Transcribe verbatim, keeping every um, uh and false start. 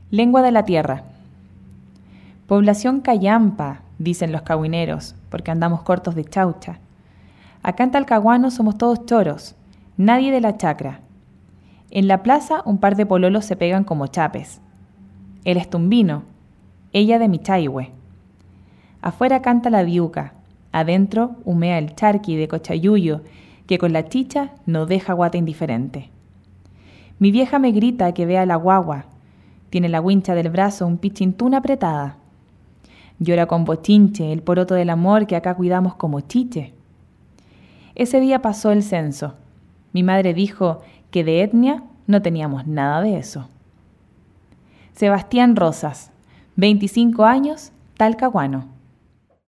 Lengua de la tierra. Población callampa, dicen los cahuineros, porque andamos cortos de chaucha. Acá en Talcahuano somos todos choros, nadie de la chacra. En la plaza un par de pololos se pegan como chapes. Él es tumbino, ella de Michaihue. Afuera canta la diuca, adentro humea el charqui de Cochayuyo, que con la chicha no deja guata indiferente. Mi vieja me grita que vea la guagua, tiene la wincha del brazo un pichintún apretada. Llora con bochinche el poroto del amor que acá cuidamos como chiche. Ese día pasó el censo. Mi madre dijo que de etnia no teníamos nada de eso. Sebastián Rosas, veinticinco años, Talcahuano.